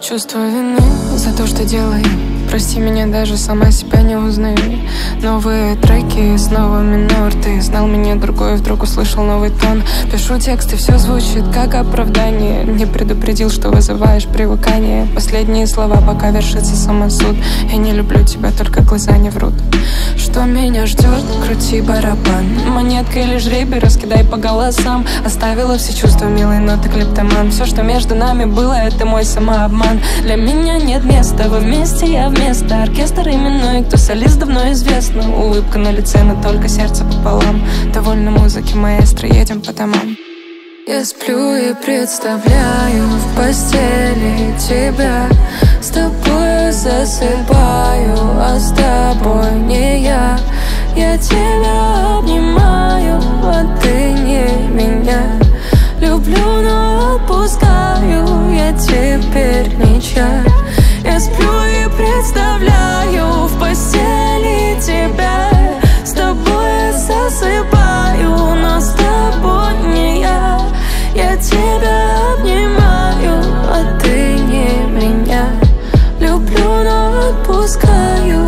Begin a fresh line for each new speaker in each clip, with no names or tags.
Чувство вины за то, что делаю. Прости меня, даже сама себя не узнаю. Новые треки, снова минор. Ты знал меня другой, вдруг услышал новый тон. Пишу текст, и все звучит как оправдание. Не предупредил, что вызываешь привыкание. Последние слова, пока вершится самосуд. Я не люблю тебя, только глаза не врут. Что меня ждет? Крути барабан. Монетка или жребий, раскидай по голосам. Оставила все чувства, милый, но ты клептоман. Все, что между нами было, это мой самообман. Для меня нет места, вы вместе, я вместо. Оркестр именной, кто солист, давно известно. Улыбка на лице, но только сердце пополам. Довольно музыки маэстро, едем по домам. Я сплю и представляю в постели тебя. С тобой засыпаю, а с тобой не я. Я тебя обнимаю, а ты не меня. Люблю, но отпускаю, я теперь ничья. Я сплю и представляю в постели тебя. С тобой засыпаю, но с тобой не я. Я тебя обнимаю, а ты не меня. Люблю, но отпускаю.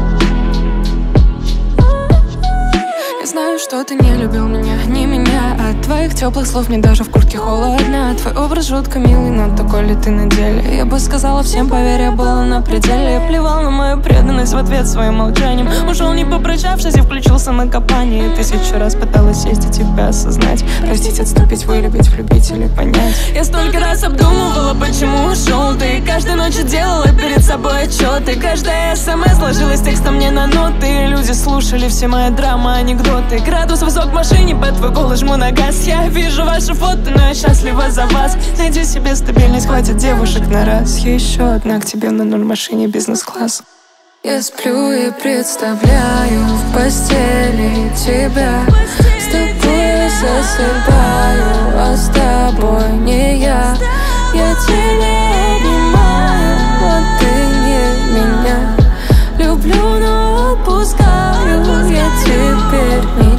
Я знаю, что ты не любил меня, не меня. От твоих теплых слов мне даже в куртке холодно. Твой образ жутко милый, но такой ли ты на деле? Я бы сказала всем, поверь, я была на пределе. Я плевал на мою преданность в ответ своим молчанием. Ушел не попрощавшись и включился на копание. 1000 раз пыталась сесть и тебя осознать. Простить, отступить, вылюбить, влюбить или понять. Я столько раз обдумывала, почему ушел ты. Каждую ночь делала перед собой отчеты. Каждая смс сложилась текстом мне на ноты. Люди слушали все мои драмы, анекдоты. Градус высок в машине, под твой голос жму на газ. Я вижу ваши фото, но я счастлива за вас. Найди себе стабильность, хватит девушек на раз. Еще одна к тебе на 0 машине бизнес-класс. Я сплю и представляю в постели тебя. С тобой засыпаю, а с тобой не я. Я тебя обнимаю, а ты не меня. Люблю, но отпускаю, я теперь не